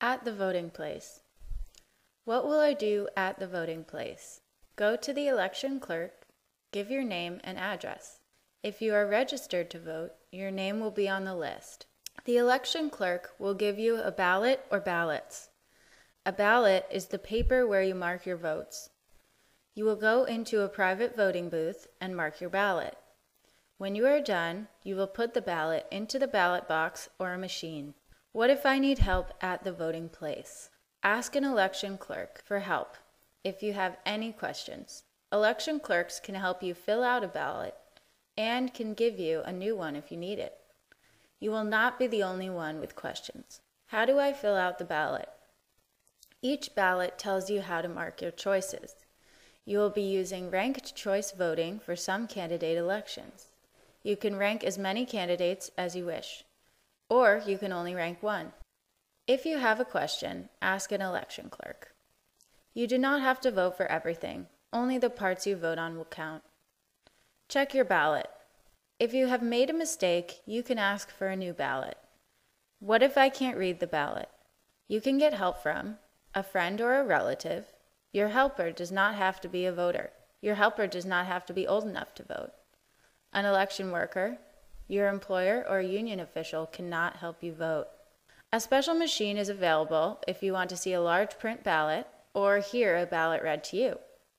At the voting place. What will I do at the voting place? Go to the election clerk, give your name and address. If you are registered to vote, your name will be on the list. The election clerk will give you a ballot or ballots. A ballot is the paper where you mark your votes. You will go into a private voting booth and mark your ballot. When you are done, you will put the ballot into the ballot box or a machine. What if I need help at the voting place? Ask an election clerk for help if you have any questions. Election clerks can help you fill out a ballot and can give you a new one if you need it. You will not be the only one with questions. How do I fill out the ballot? Each ballot tells you how to mark your choices. You will be using ranked choice voting for some candidate elections. You can rank as many candidates as you wish, or you can only rank one. If you have a question, ask an election clerk. You do not have to vote for everything. Only the parts you vote on will count. Check your ballot. If you have made a mistake, you can ask for a new ballot. What if I can't read the ballot? You can get help from a friend or a relative. Your helper does not have to be a voter. Your helper does not have to be old enough to vote. An election worker, your employer or union official cannot help you vote. A special machine is available if you want to see a large print ballot or hear a ballot read to you.